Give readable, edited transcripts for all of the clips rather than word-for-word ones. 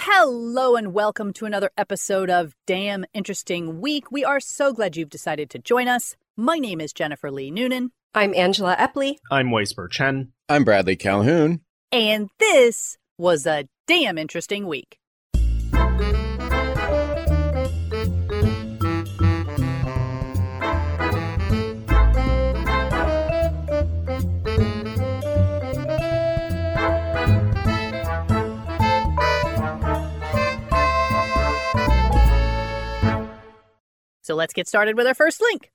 Hello and welcome to another episode of Damn Interesting Week. We are so glad you've decided to join us. My name is Jennifer Lee Noonan. I'm Angela Epley. I'm Weisper Chen. I'm Bradley Calhoun. And this was a damn interesting week. So let's get started with our first link.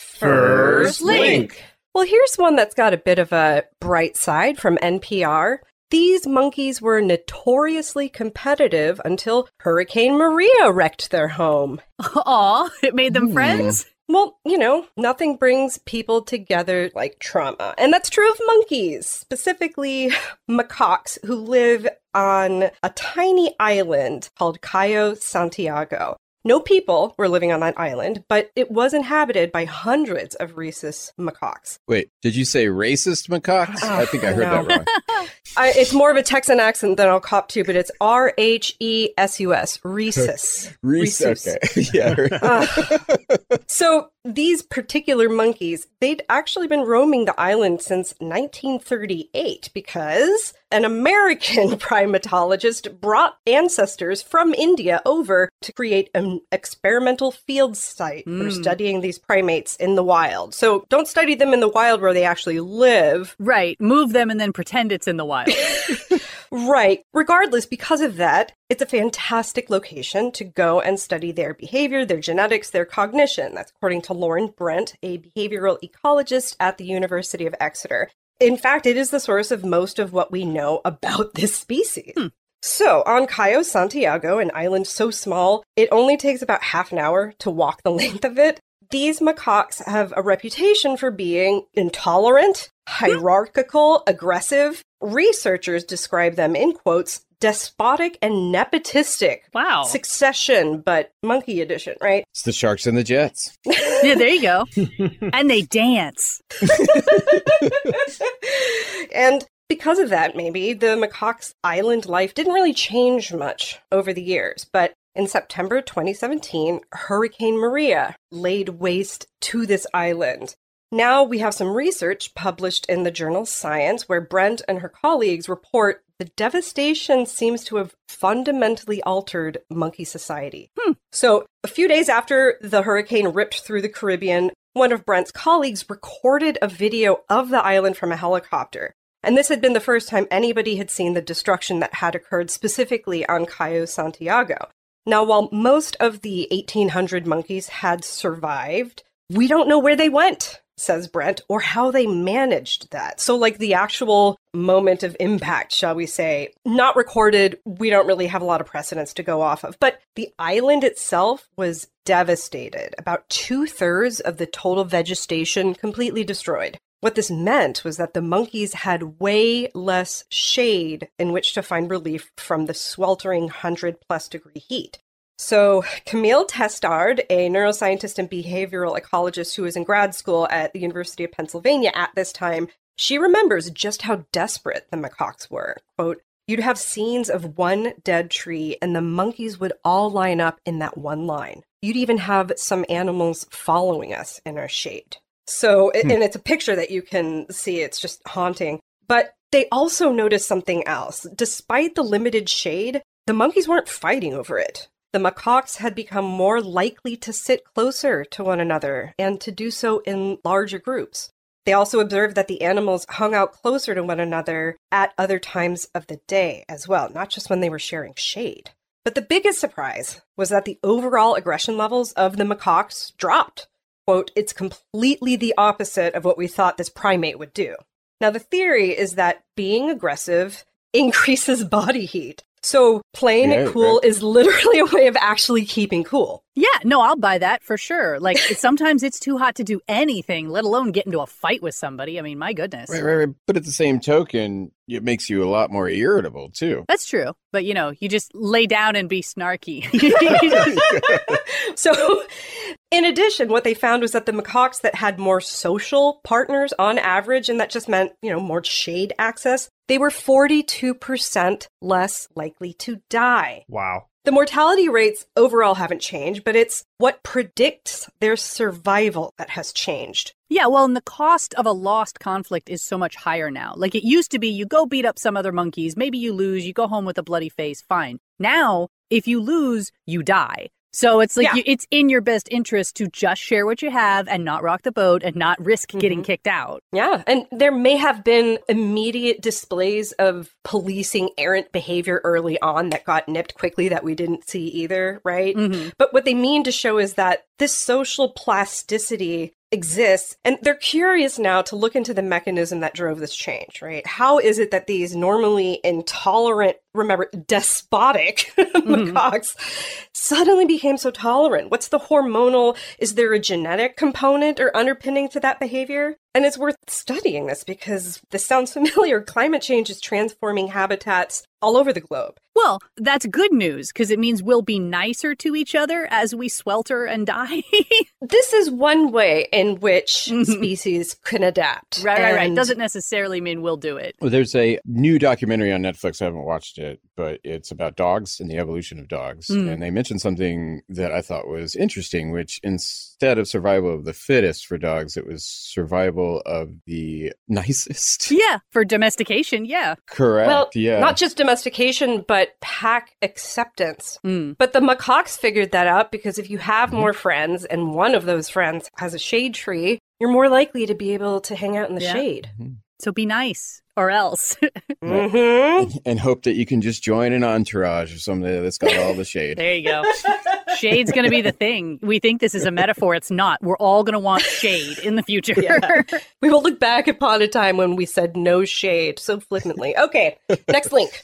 First link. Well, here's one that's got a bit of a bright side from NPR. These monkeys were notoriously competitive until Hurricane Maria wrecked their home. Aw, it made them friends? Well, nothing brings people together like trauma. And that's true of monkeys, specifically macaques who live on a tiny island called Cayo Santiago. No people were living on that island, but it was inhabited by hundreds of rhesus macaques. Wait, did you say racist macaques? I think I heard that wrong. It's more of a Texan accent than I'll cop to, but it's R-H-E-S-U-S, rhesus. Rhesus. Okay. Yeah. So these particular monkeys, they'd actually been roaming the island since 1938 because an American primatologist brought ancestors from India over to create an experimental field site for studying these primates in the wild. So don't study them in the wild where they actually live. Right. Move them and then pretend it's in the wild. Right. Regardless, because of that, it's a fantastic location to go and study their behavior, their genetics, their cognition. That's according to Lauren Brent, a behavioral ecologist at the University of Exeter. In fact, it is the source of most of what we know about this species. So, on Cayo Santiago, an island so small, it only takes about half an hour to walk the length of it. These macaques have a reputation for being intolerant, hierarchical, aggressive. Researchers describe them in quotes, despotic and nepotistic. Wow. Succession, but monkey edition, right? It's the Sharks and the Jets. Yeah, there you go. And they dance. And because of that, maybe, the macaques' island life didn't really change much over the years. But in September 2017, Hurricane Maria laid waste to this island. Now we have some research published in the journal Science where Brent and her colleagues report the devastation seems to have fundamentally altered monkey society. So a few days after the hurricane ripped through the Caribbean, one of Brent's colleagues recorded a video of the island from a helicopter. And this had been the first time anybody had seen the destruction that had occurred specifically on Cayo Santiago. Now, while most of the 1,800 monkeys had survived, we don't know where they went, says Brent, or how they managed that. So, like the actual moment of impact, shall we say, not recorded, we don't really have a lot of precedents to go off of. But the island itself was devastated. About 2/3 of the total vegetation completely destroyed. What this meant was that the monkeys had way less shade in which to find relief from the sweltering 100+ degree heat. So Camille Testard, a neuroscientist and behavioral ecologist who was in grad school at the University of Pennsylvania at this time, she remembers just how desperate the macaques were. Quote, "You'd have scenes of one dead tree and the monkeys would all line up in that one line. You'd even have some animals following us in our shade." So, and it's a picture that you can see, it's just haunting. But they also noticed something else. Despite the limited shade, the monkeys weren't fighting over it. The macaques had become more likely to sit closer to one another and to do so in larger groups. They also observed that the animals hung out closer to one another at other times of the day as well, not just when they were sharing shade. But the biggest surprise was that the overall aggression levels of the macaques dropped. Quote, "It's completely the opposite of what we thought this primate would do." Now, the theory is that being aggressive increases body heat. So playing it cool is literally a way of actually keeping cool. Yeah, no, I'll buy that for sure. Like, sometimes it's too hot to do anything, let alone get into a fight with somebody. I mean, my goodness. Right. But at the same token, It makes you a lot more irritable, too. That's true. But, you just lay down and be snarky. So, in addition, what they found was that the macaques that had more social partners on average, and that just meant, more shade access, they were 42% less likely to die. Wow. The mortality rates overall haven't changed, but it's what predicts their survival that has changed. Yeah, well, and the cost of a lost conflict is so much higher now. Like it used to be, you go beat up some other monkeys, maybe you lose, you go home with a bloody face, fine. Now, if you lose, you die. So it's like it's in your best interest to just share what you have and not rock the boat and not risk getting kicked out. Yeah, and there may have been immediate displays of policing errant behavior early on that got nipped quickly that we didn't see either, right? Mm-hmm. But what they mean to show is that this social plasticity exists, and they're curious now to look into the mechanism that drove this change, right? How is it that these normally intolerant, remember, despotic macaques suddenly became so tolerant? What's the hormonal, is there a genetic component or underpinning to that behavior? And it's worth studying this because this sounds familiar. Climate change is transforming habitats all over the globe. Well, that's good news because it means we'll be nicer to each other as we swelter and die. This is one way in which species can adapt. Right. Doesn't necessarily mean we'll do it. Well, there's a new documentary on Netflix. I haven't watched it, but it's about dogs and the evolution of dogs. And they mentioned something that I thought was interesting, which instead of survival of the fittest for dogs, it was survival of the nicest. Yeah, for domestication, yeah. Correct, well, yeah. Not just domestication, but pack acceptance. But the macaques figured that out because if you have more friends and one of those friends has a shade tree, you're more likely to be able to hang out in the shade. So be nice, or else. And hope that you can just join an entourage or somebody that's got all the shade. There you go. Shade's going to be the thing. We think this is a metaphor. It's not. We're all going to want shade in the future. We will look back upon a time when we said no shade so flippantly. Okay, next link.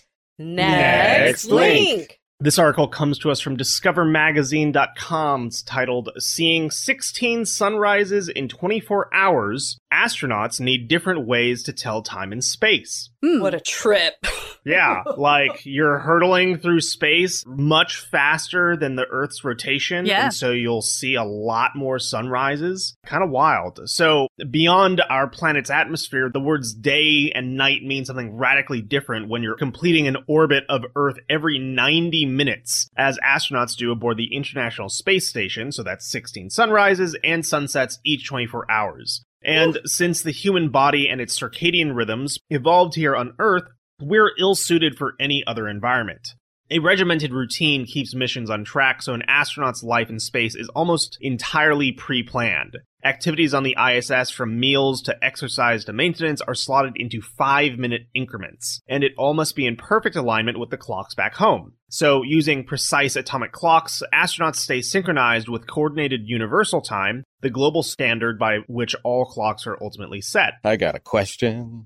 Next link. This article comes to us from discovermagazine.com. It's titled, Seeing 16 Sunrises in 24 Hours, Astronauts Need Different Ways to Tell Time in Space. What a trip. Yeah, like you're hurtling through space much faster than the Earth's rotation, and so you'll see a lot more sunrises. Kind of wild. So beyond our planet's atmosphere, the words day and night mean something radically different when you're completing an orbit of Earth every 90 minutes, as astronauts do aboard the International Space Station, so that's 16 sunrises and sunsets each 24 hours. And since the human body and its circadian rhythms evolved here on Earth, we're ill-suited for any other environment. A regimented routine keeps missions on track, so an astronaut's life in space is almost entirely pre-planned. Activities on the ISS, from meals to exercise to maintenance, are slotted into 5-minute increments, and it all must be in perfect alignment with the clocks back home. So, using precise atomic clocks, astronauts stay synchronized with coordinated universal time, the global standard by which all clocks are ultimately set. I got a question.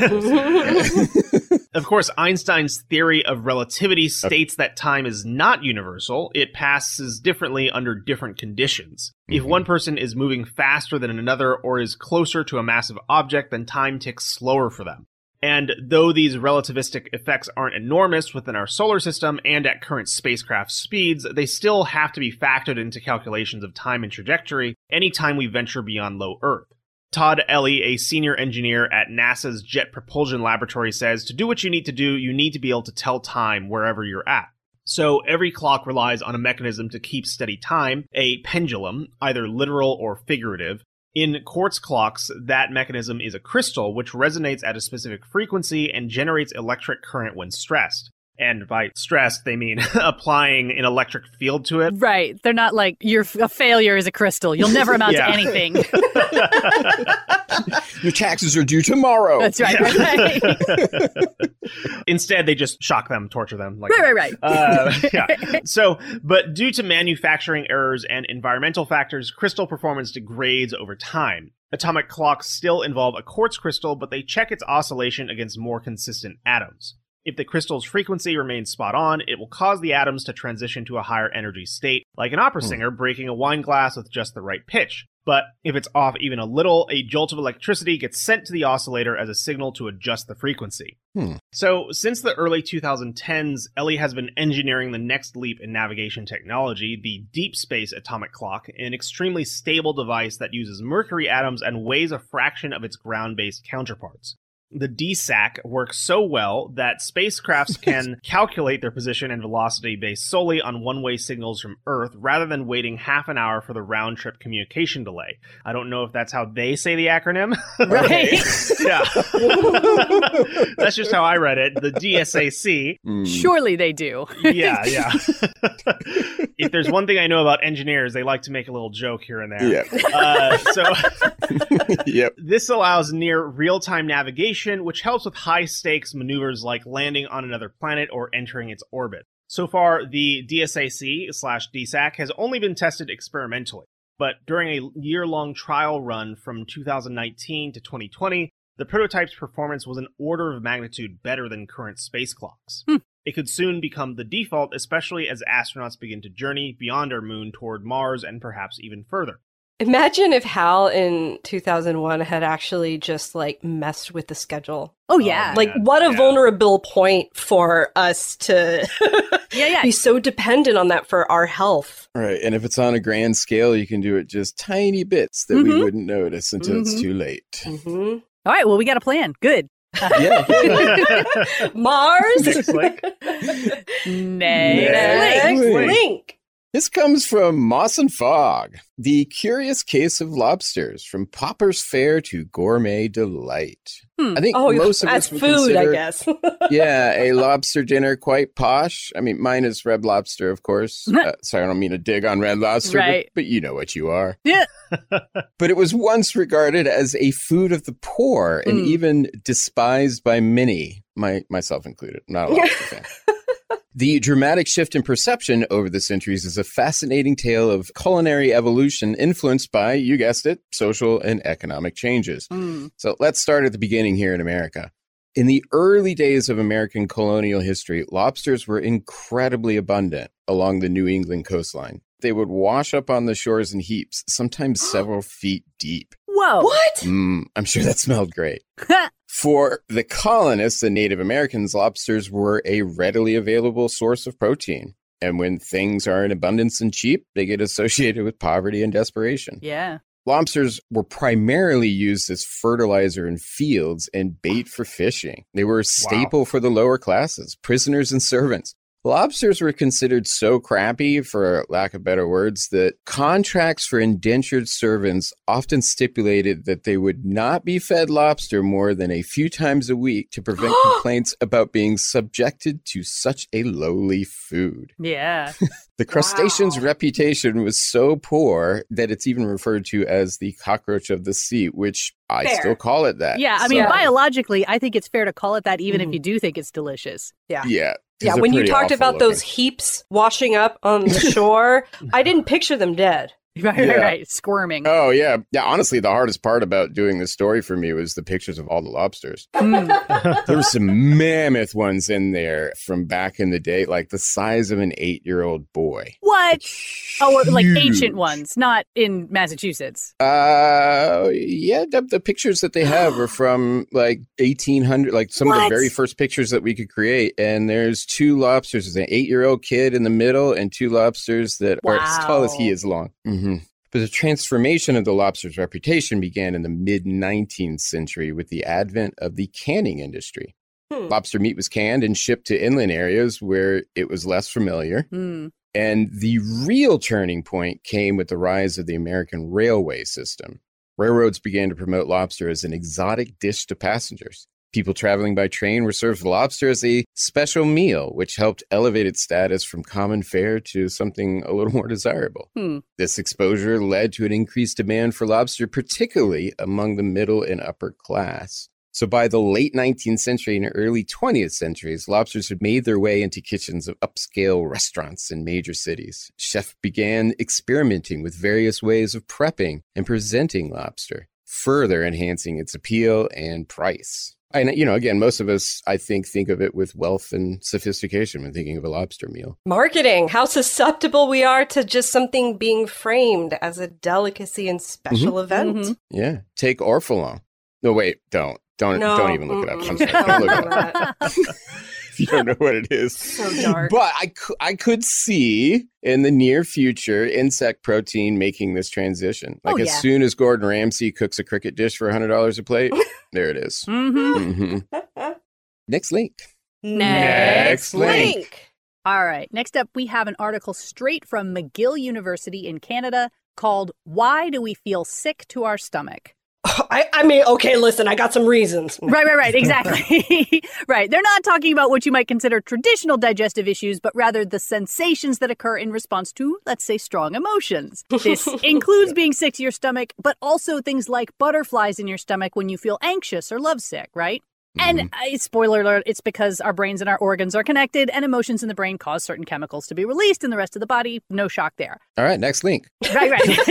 Okay. Of course, Einstein's theory of relativity states that time is not universal. It passes differently under different conditions. If one person is moving faster than another or is closer to a massive object, then time ticks slower for them. And though these relativistic effects aren't enormous within our solar system and at current spacecraft speeds, they still have to be factored into calculations of time and trajectory anytime we venture beyond low Earth. Todd Ellie, a senior engineer at NASA's Jet Propulsion Laboratory, says to do what you need to do, you need to be able to tell time wherever you're at. So every clock relies on a mechanism to keep steady time, a pendulum, either literal or figurative. In quartz clocks, that mechanism is a crystal which resonates at a specific frequency and generates electric current when stressed. And by stressed, they mean applying an electric field to it. Right. They're not like, you're a failure as a crystal. You'll never amount to anything. Your taxes are due tomorrow. That's right. Yeah. Right. Instead, they just shock them, torture them. Right. Yeah. So, but due to manufacturing errors and environmental factors, crystal performance degrades over time. Atomic clocks still involve a quartz crystal, but they check its oscillation against more consistent atoms. If the crystal's frequency remains spot on, it will cause the atoms to transition to a higher energy state, like an opera singer breaking a wine glass with just the right pitch. But if it's off even a little, a jolt of electricity gets sent to the oscillator as a signal to adjust the frequency. So, since the early 2010s, Ellie has been engineering the next leap in navigation technology, the Deep Space Atomic Clock, an extremely stable device that uses mercury atoms and weighs a fraction of its ground-based counterparts. The DSAC works so well that spacecrafts can calculate their position and velocity based solely on one-way signals from Earth rather than waiting half an hour for the round-trip communication delay. I don't know if that's how they say the acronym. Right. Yeah. That's just how I read it. The DSAC. Surely they do. Yeah. If there's one thing I know about engineers, they like to make a little joke here and there. Yep. This allows near real-time navigation, which helps with high-stakes maneuvers like landing on another planet or entering its orbit. So far, the DSAC/DSAC has only been tested experimentally, but during a year-long trial run from 2019 to 2020, the prototype's performance was an order of magnitude better than current space clocks. It could soon become the default, especially as astronauts begin to journey beyond our moon toward Mars and perhaps even further. Imagine if HAL in 2001 had actually just messed with the schedule. Oh, yeah. What a vulnerable point for us to be so dependent on that for our health. Right. And if it's on a grand scale, you can do it just tiny bits that we wouldn't notice until it's too late. All right. Well, we got a plan. Good. Mars. Next link. This comes from Moss and Fog. The Curious Case of Lobsters, from Pauper's Fare to Gourmet Delight. I think most of us would food, consider, I guess. a lobster dinner quite posh. I mean, mine is Red Lobster, of course. Sorry, I don't mean to dig on Red Lobster, right. but you know what you are. Yeah. But it was once regarded as a food of the poor and even despised by many, myself included. I'm not a lobster fan. The dramatic shift in perception over the centuries is a fascinating tale of culinary evolution influenced by, you guessed it, social and economic changes. So let's start at the beginning here in America. In the early days of American colonial history, lobsters were incredibly abundant along the New England coastline. They would wash up on the shores in heaps, sometimes several feet deep. Whoa. What? I'm sure that smelled great. For the colonists and Native Americans, lobsters were a readily available source of protein. And when things are in abundance and cheap, they get associated with poverty and desperation. Yeah. Lobsters were primarily used as fertilizer in fields and bait for fishing. They were a staple for the lower classes, prisoners and servants. Lobsters were considered so crappy, for lack of better words, that contracts for indentured servants often stipulated that they would not be fed lobster more than a few times a week to prevent complaints about being subjected to such a lowly food. Yeah. The crustacean's reputation was so poor that it's even referred to as the cockroach of the sea, which I still call it that. Yeah, I mean, biologically, I think it's fair to call it that, even if you do think it's delicious. Yeah, when you talked about those heaps washing up on the shore, I didn't picture them dead. Right. Squirming. Oh, yeah. Yeah, honestly, the hardest part about doing this story for me was the pictures of all the lobsters. There were some mammoth ones in there from back in the day, like the size of an 8-year-old boy. What? Oh, like ancient ones, not in Massachusetts. Yeah, the pictures that they have are from like 1800, like some of the very first pictures that we could create. And there's 2 lobsters. There's an 8-year-old kid in the middle and 2 lobsters that are as tall as he is long. But the transformation of the lobster's reputation began in the mid-19th century with the advent of the canning industry. Lobster meat was canned and shipped to inland areas where it was less familiar. And the real turning point came with the rise of the American railway system. Railroads began to promote lobster as an exotic dish to passengers. People traveling by train were served lobster as a special meal, which helped elevate its status from common fare to something a little more desirable. This exposure led to an increased demand for lobster, particularly among the middle and upper class. So by the late 19th century and early 20th centuries, lobsters had made their way into kitchens of upscale restaurants in major cities. Chefs began experimenting with various ways of prepping and presenting lobster, further enhancing its appeal and price. And, again, most of us, I think of it with wealth and sophistication when thinking of a lobster meal. Marketing, how susceptible we are to just something being framed as a delicacy and special event. Mm-hmm. Yeah. Take Orphalon. No, wait, don't even look it up. I'm sorry. Don't look it up. You don't know what it is. So dark. But I could see in the near future insect protein making this transition. Like as soon as Gordon Ramsay cooks a cricket dish for $100 a plate, there it is. Mm-hmm. Next link. Next link. All right. Next up, we have an article straight from McGill University in Canada called "Why Do We Feel Sick to Our Stomach?" I mean, okay, listen, I got some reasons. Right, exactly. Right. They're not talking about what you might consider traditional digestive issues, but rather the sensations that occur in response to, let's say, strong emotions. This includes being sick to your stomach, but also things like butterflies in your stomach when you feel anxious or lovesick, right? And spoiler alert, it's because our brains and our organs are connected and emotions in the brain cause certain chemicals to be released in the rest of the body. No shock there. All right, next link. Right.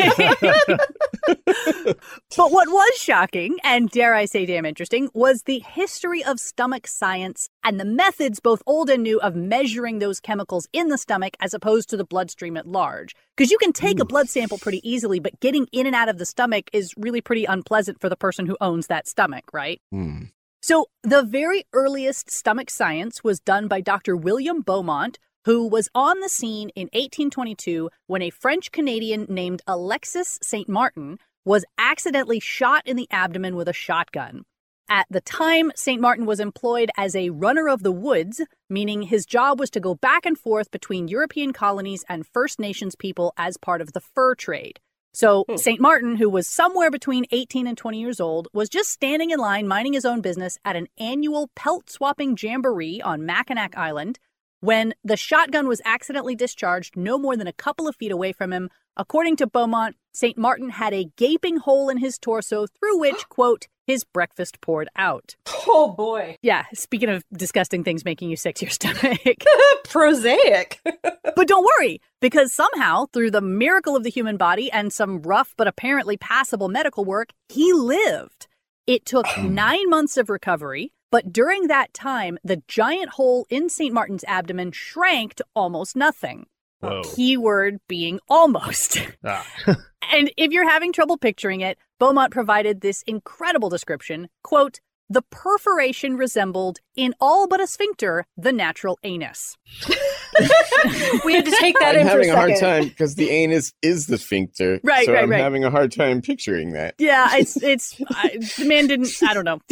But what was shocking, and dare I say damn interesting, was the history of stomach science and the methods, both old and new, of measuring those chemicals in the stomach as opposed to the bloodstream at large. Because you can take a blood sample pretty easily, but getting in and out of the stomach is really pretty unpleasant for the person who owns that stomach, right? So the very earliest stomach science was done by Dr. William Beaumont, who was on the scene in 1822 when a French-Canadian named Alexis St. Martin was accidentally shot in the abdomen with a shotgun. At the time, St. Martin was employed as a runner of the woods, meaning his job was to go back and forth between European colonies and First Nations people as part of the fur trade. So St. Martin, who was somewhere between 18 and 20 years old, was just standing in line minding his own business at an annual pelt-swapping jamboree on Mackinac Island when the shotgun was accidentally discharged no more than a couple of feet away from him. According to Beaumont, St. Martin had a gaping hole in his torso through which, quote, his breakfast poured out. Oh, boy. Yeah, speaking of disgusting things making you sick to your stomach. Prosaic. But don't worry, because somehow, through the miracle of the human body and some rough but apparently passable medical work, he lived. It took 9 months of recovery, but during that time, the giant hole in St. Martin's abdomen shrank to almost nothing. Whoa. Keyword being almost. And if you're having trouble picturing it, Beaumont provided this incredible description, quote, "The perforation resembled, in all but a sphincter, the natural anus." We had to take that I'm in for a having a hard second. time because the anus is the sphincter. Right, so right, I'm right. having a hard time picturing that. Yeah, the man didn't, I don't know.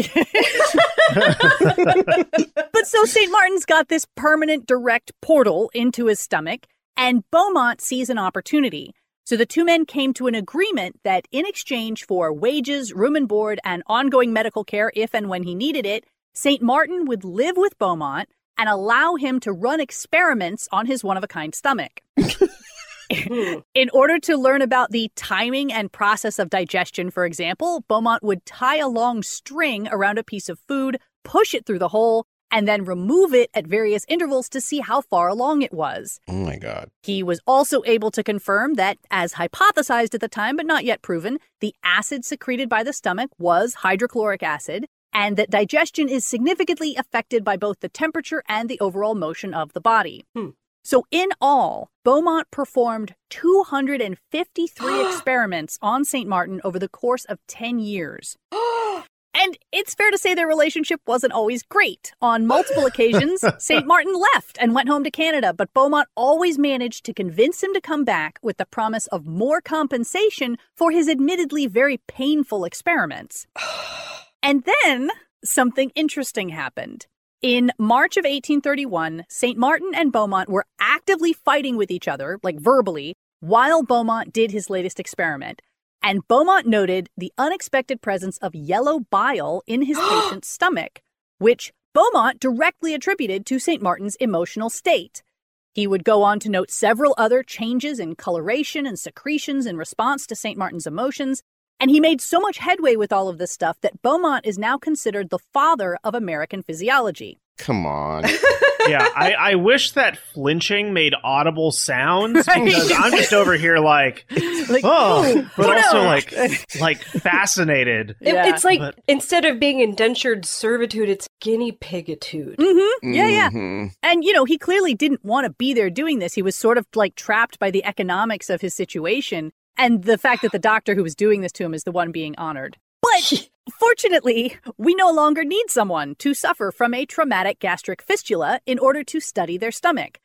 But so St. Martin's got this permanent direct portal into his stomach, and Beaumont sees an opportunity. So the two men came to an agreement that in exchange for wages, room and board, and ongoing medical care if and when he needed it, St. Martin would live with Beaumont and allow him to run experiments on his one-of-a-kind stomach. In order to learn about the timing and process of digestion, for example, Beaumont would tie a long string around a piece of food, push it through the hole, and then remove it at various intervals to see how far along it was. Oh, my God. He was also able to confirm that, as hypothesized at the time but not yet proven, the acid secreted by the stomach was hydrochloric acid, and that digestion is significantly affected by both the temperature and the overall motion of the body. So in all, Beaumont performed 253 experiments on St. Martin over the course of 10 years. And it's fair to say their relationship wasn't always great. On multiple occasions, St. Martin left and went home to Canada, but Beaumont always managed to convince him to come back with the promise of more compensation for his admittedly very painful experiments. And then something interesting happened. In March of 1831, St. Martin and Beaumont were actively fighting with each other, like verbally, while Beaumont did his latest experiment. And Beaumont noted the unexpected presence of yellow bile in his patient's stomach, which Beaumont directly attributed to St. Martin's emotional state. He would go on to note several other changes in coloration and secretions in response to St. Martin's emotions, and he made so much headway with all of this stuff that Beaumont is now considered the father of American physiology. come on. Yeah, I wish that flinching made audible sounds because I'm just over here like but also like fascinated. It's like instead of being indentured servitude, it's guinea pigitude. Mm-hmm. Yeah. And, he clearly didn't want to be there doing this. He was sort of like trapped by the economics of his situation. And the fact that the doctor who was doing this to him is the one being honored. But fortunately, we no longer need someone to suffer from a traumatic gastric fistula in order to study their stomach.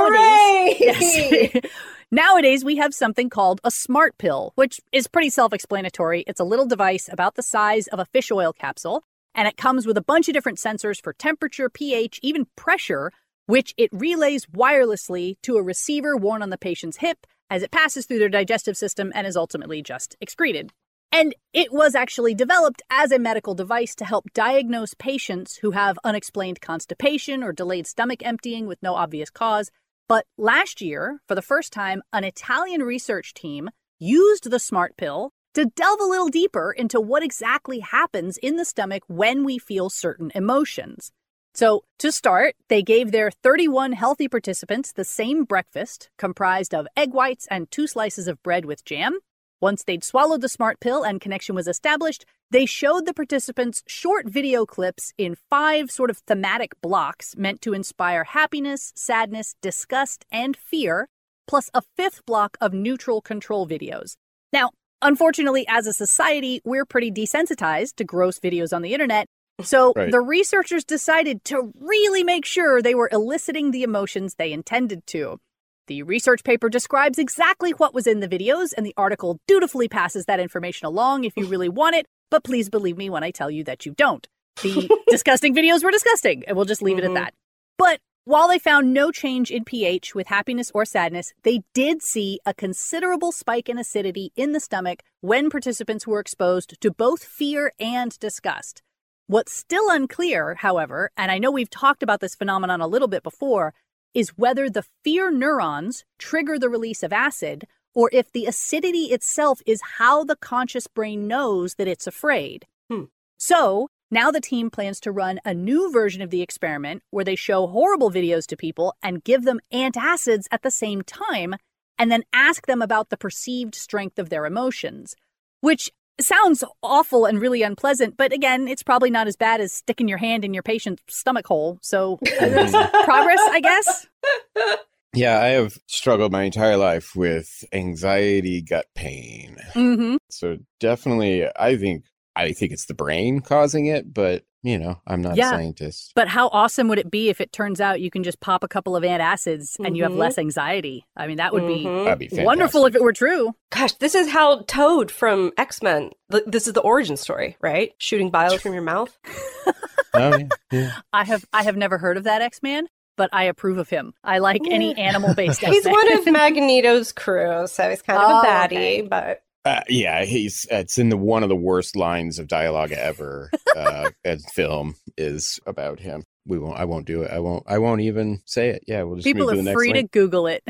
Nowadays, nowadays we have something called a smart pill, which is pretty self-explanatory. It's a little device about the size of a fish oil capsule, and it comes with a bunch of different sensors for temperature, pH, even pressure, which it relays wirelessly to a receiver worn on the patient's hip as it passes through their digestive system and is ultimately just excreted. And it was actually developed as a medical device to help diagnose patients who have unexplained constipation or delayed stomach emptying with no obvious cause. But last year, for the first time, an Italian research team used the smart pill to delve a little deeper into what exactly happens in the stomach when we feel certain emotions. So to start, they gave their 31 healthy participants the same breakfast, comprised of egg whites and 2 slices of bread with jam. Once they'd swallowed the smart pill and connection was established, they showed the participants short video clips in 5 sort of thematic blocks meant to inspire happiness, sadness, disgust, and fear, plus a 5th block of neutral control videos. Now, unfortunately, as a society, we're pretty desensitized to gross videos on the internet, so the researchers decided to really make sure they were eliciting the emotions they intended to. The research paper describes exactly what was in the videos, and the article dutifully passes that information along if you really want it, but please believe me when I tell you that you don't. The disgusting videos were disgusting, and we'll just leave it at that. But while they found no change in pH with happiness or sadness, they did see a considerable spike in acidity in the stomach when participants were exposed to both fear and disgust. What's still unclear, however, and I know we've talked about this phenomenon a little bit before, is whether the fear neurons trigger the release of acid, or if the acidity itself is how the conscious brain knows that it's afraid. So, now the team plans to run a new version of the experiment where they show horrible videos to people and give them antacids at the same time, and then ask them about the perceived strength of their emotions, which sounds awful and really unpleasant, but again, it's probably not as bad as sticking your hand in your patient's stomach hole. So that's progress, I guess. Yeah, I have struggled my entire life with anxiety, gut pain. So definitely, I think it's the brain causing it, but I'm not a scientist. But how awesome would it be if it turns out you can just pop a couple of antacids and you have less anxiety? I mean, that would be wonderful if it were true. Gosh, this is how Toad from X-Men, this is the origin story, right? Shooting bile from your mouth. Yeah. I have never heard of that X-Man, but I approve of him. I like any animal-based X-Men. He's one of Magneto's crew, so he's kind of a baddie, but... it's in one of the worst lines of dialogue ever. As film is about him. I won't do it. I won't even say it. Yeah, we'll just people move to the are next free link. to Google it.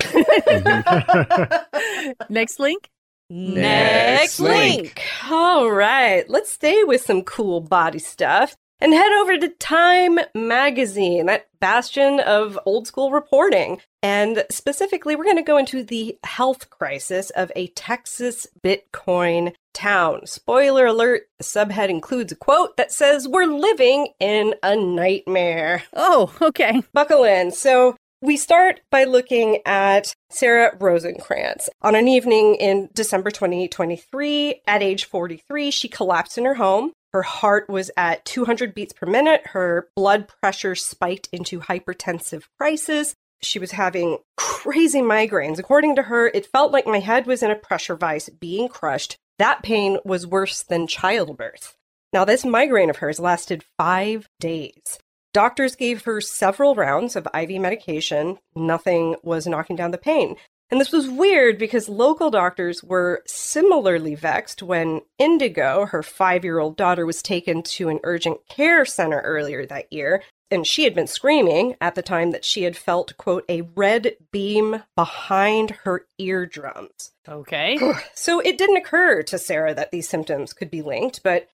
Next link. Next link. All right, let's stay with some cool body stuff and head over to Time Magazine, that bastion of old school reporting. And specifically, we're going to go into the health crisis of a Texas Bitcoin town. Spoiler alert, the subhead includes a quote that says, "We're living in a nightmare." Oh, okay. Buckle in. So we start by looking at Sarah Rosenkrantz. On an evening in December 2023, at age 43, she collapsed in her home. Her heart was at 200 beats per minute. Her blood pressure spiked into hypertensive crisis. She was having crazy migraines. According to her, it felt like my head was in a pressure vise being crushed. That pain was worse than childbirth. Now, this migraine of hers lasted 5 days. Doctors gave her several rounds of IV medication. Nothing was knocking down the pain. And this was weird because local doctors were similarly vexed when Indigo, her 5-year-old daughter, was taken to an urgent care center earlier that year. And she had been screaming at the time that she had felt, quote, a red beam behind her eardrums. Okay. So it didn't occur to Sarah that these symptoms could be linked, but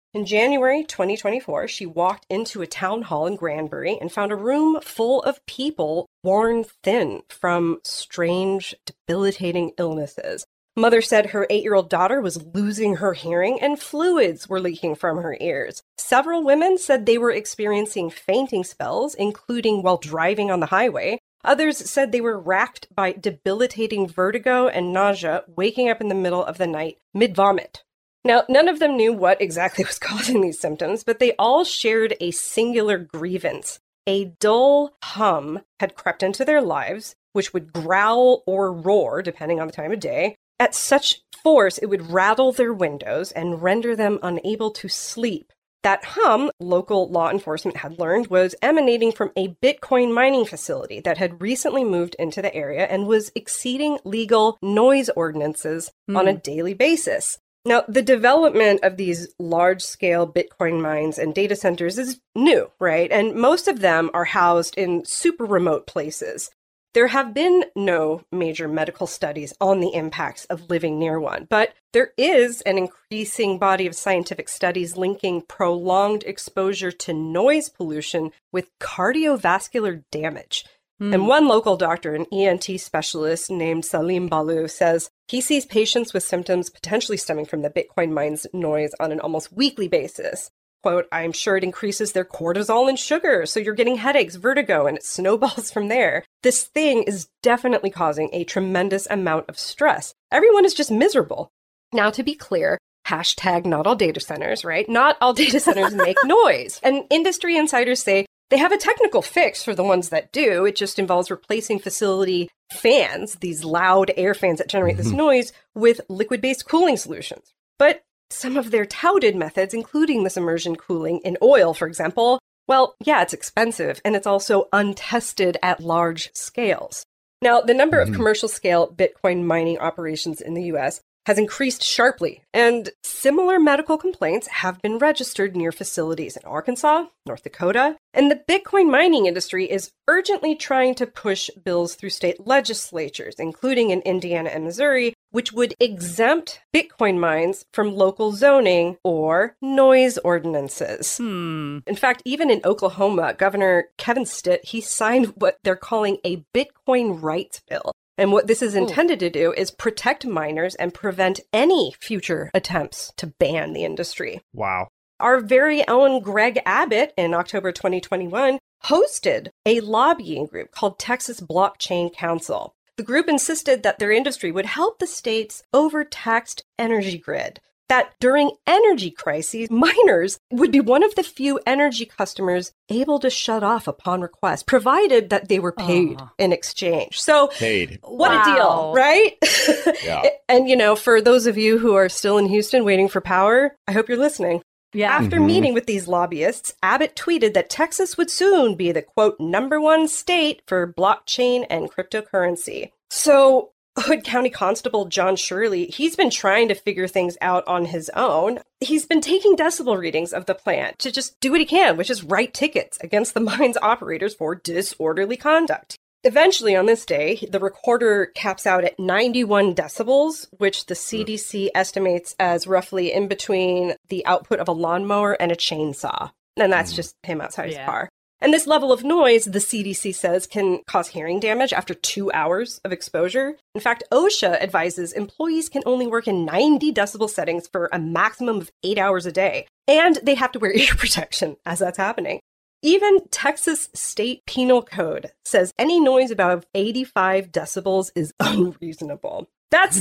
In January 2024, she walked into a town hall in Granbury and found a room full of people worn thin from strange, debilitating illnesses. Mother said her 8-year-old daughter was losing her hearing and fluids were leaking from her ears. Several women said they were experiencing fainting spells, including while driving on the highway. Others said they were racked by debilitating vertigo and nausea, waking up in the middle of the night mid-vomit. Now, none of them knew what exactly was causing these symptoms, but they all shared a singular grievance. A dull hum had crept into their lives, which would growl or roar, depending on the time of day. At such force, it would rattle their windows and render them unable to sleep. That hum, local law enforcement had learned, was emanating from a Bitcoin mining facility that had recently moved into the area and was exceeding legal noise ordinances on a daily basis. Now, the development of these large-scale Bitcoin mines and data centers is new, right? And most of them are housed in super remote places. There have been no major medical studies on the impacts of living near one, but there is an increasing body of scientific studies linking prolonged exposure to noise pollution with cardiovascular damage. And one local doctor, an ENT specialist named Salim Balu, says he sees patients with symptoms potentially stemming from the Bitcoin mine's noise on an almost weekly basis. Quote, I'm sure it increases their cortisol and sugar, so you're getting headaches, vertigo, and it snowballs from there. This thing is definitely causing a tremendous amount of stress. Everyone is just miserable. Now, to be clear, hashtag not all data centers, right? Not all data centers make noise. And industry insiders say they have a technical fix for the ones that do. It just involves replacing facility fans, these loud air fans that generate this noise, with liquid-based cooling solutions. But some of their touted methods, including this immersion cooling in oil, for example, well, yeah, it's expensive, and it's also untested at large scales. Now, the number of commercial-scale Bitcoin mining operations in the U.S. has increased sharply, and similar medical complaints have been registered near facilities in Arkansas, North Dakota, and the Bitcoin mining industry is urgently trying to push bills through state legislatures, including in Indiana and Missouri, which would exempt Bitcoin mines from local zoning or noise ordinances. In fact, even in Oklahoma, Governor Kevin Stitt, he signed what they're calling a Bitcoin rights bill. And what this is intended to do is protect miners and prevent any future attempts to ban the industry. Wow. Our very own Greg Abbott in October 2021 hosted a lobbying group called Texas Blockchain Council. The group insisted that their industry would help the state's overtaxed energy grid, that during energy crises, miners would be one of the few energy customers able to shut off upon request, provided that they were paid in exchange. So, what a deal, right? Yeah. And, you know, for those of you who are still in Houston waiting for power, I hope you're listening. Yeah. After meeting with these lobbyists, Abbott tweeted that Texas would soon be the, quote, #1 state for blockchain and cryptocurrency. So Hood County Constable John Shirley, he's been trying to figure things out on his own. He's been taking decibel readings of the plant to just do what he can, which is write tickets against the mine's operators for disorderly conduct. Eventually, on this day, the recorder caps out at 91 decibels, which the CDC estimates as roughly in between the output of a lawnmower and a chainsaw. And that's just him outside his car. And this level of noise, the CDC says, can cause hearing damage after 2 hours of exposure. In fact, OSHA advises employees can only work in 90 decibel settings for a maximum of 8 hours a day. And they have to wear ear protection as that's happening. Even Texas State Penal Code says any noise above 85 decibels is unreasonable.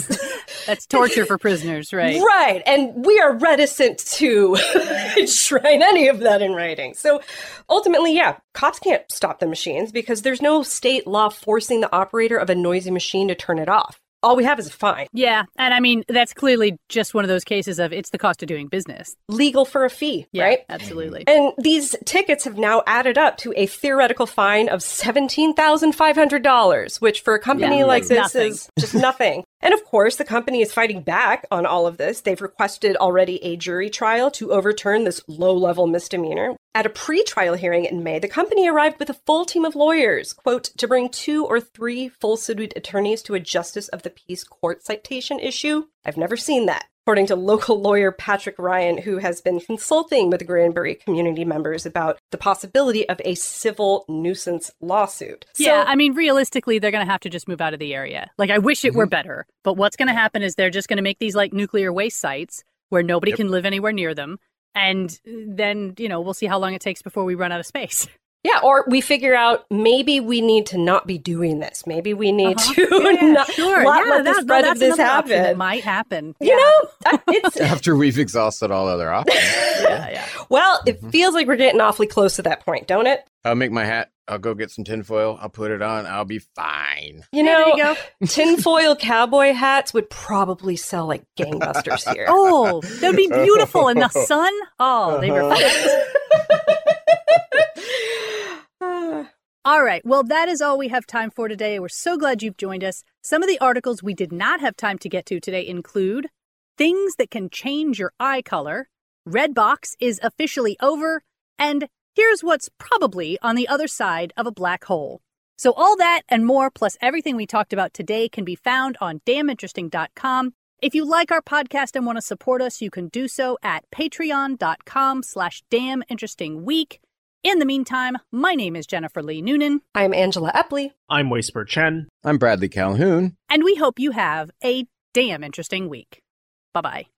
That's torture for prisoners, right? Right. And we are reticent to enshrine any of that in writing. So ultimately, yeah, cops can't stop the machines because there's no state law forcing the operator of a noisy machine to turn it off. All we have is a fine. Yeah. And I mean, that's clearly just one of those cases of it's the cost of doing business. Legal for a fee, right? Absolutely. And these tickets have now added up to a theoretical fine of $17,500, which for a company like this is just nothing. And of course, the company is fighting back on all of this. They've requested already a jury trial to overturn this low-level misdemeanor. At a pre-trial hearing in May, the company arrived with a full team of lawyers, quote, to bring 2 or 3 full-suited attorneys to a justice of the peace court citation issue. I've never seen that. according to local lawyer Patrick Ryan, who has been consulting with Granbury community members about the possibility of a civil nuisance lawsuit. Yeah, I mean, realistically, they're going to have to just move out of the area. Like, I wish it were better, but what's going to happen is they're just going to make these, like, nuclear waste sites where nobody can live anywhere near them. And then, we'll see how long it takes before we run out of space. Yeah, or we figure out maybe we need to not be doing this. Maybe we need to not let the spread of this happen. It might happen. It's after we've exhausted all other options. Well, it feels like we're getting awfully close to that point, don't it? I'll make my hat. I'll go get some tinfoil. I'll put it on. I'll be fine. There you go. Tinfoil cowboy hats would probably sell like gangbusters here. Oh, that'd be beautiful in the sun. Oh, they reflect. All right. Well, that is all we have time for today. We're so glad you've joined us. Some of the articles we did not have time to get to today include things that can change your eye color, Redbox is officially over, and here's what's probably on the other side of a black hole. So all that and more, plus everything we talked about today, can be found on damninteresting.com. If you like our podcast and want to support us, you can do so at patreon.com/damninterestingweek. In the meantime, my name is Jennifer Lee Noonan. I'm Angela Epley. I'm Waisper Chen. I'm Bradley Calhoun. And we hope you have a damn interesting week. Bye-bye.